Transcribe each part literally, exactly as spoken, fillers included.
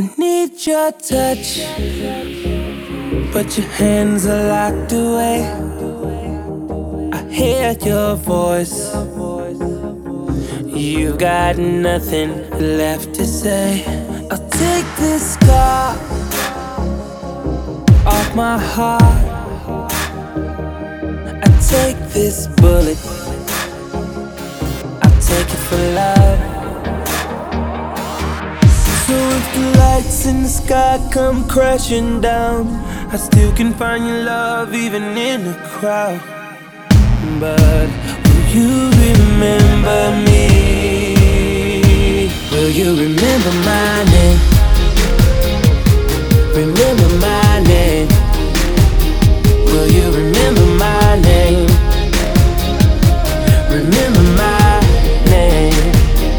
I need your touch, but your hands are locked away. I hear your voice, you've got nothing left to say. I'll take this scar off my heart, I take this bullet, I'll take it for love. So if the lights in the sky come crashing down, I still can find your love even in a crowd. But will you remember me? Will you remember my name? Remember my name? Will you remember my name? Remember my name?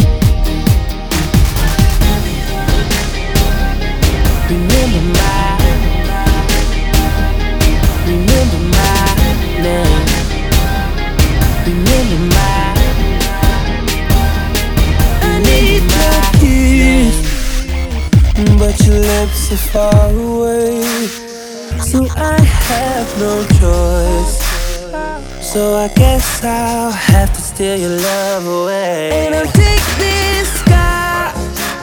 Remember my, remember my name. Remember my, I need your kiss, but your lips are far away, so I have no choice. So I guess I'll have to steal your love away. And I'll take this scar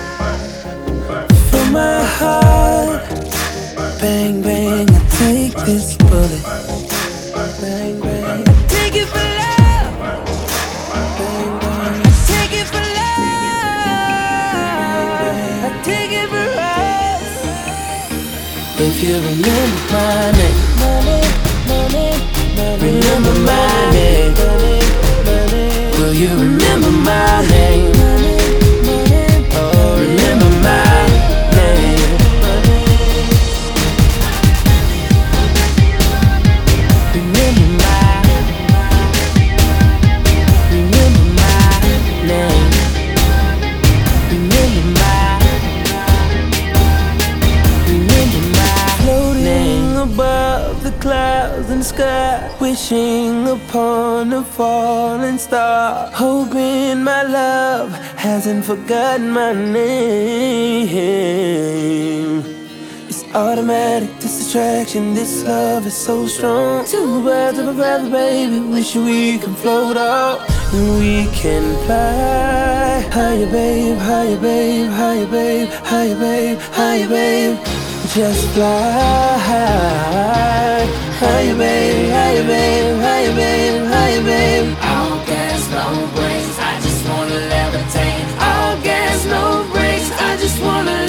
from my heart. Bang, bang, I take this bullet. Bang, bang, I take it for love. Bang, bang, I take it for love. I take it for us. If you remember my name, my name, my name, my name. Remember my name, my name, my name. Will you remember my name? My name, my name. Oh, remember my name, my name. Remember my, remember my name. Remember my, remember my floating above the clouds and sky, wishing upon a falling star, hoping my love hasn't forgotten my name. It's automatic, this attraction, this love is so strong. Two birds of a feather, baby, wish we could float up and we can fly higher, babe, higher, babe, higher, babe, higher, babe, higher, babe. Just fly high, higher, babe, higher, babe, higher, babe, higher, babe. All gas, no brakes, I just wanna levitate. All gas, no brakes, I just wanna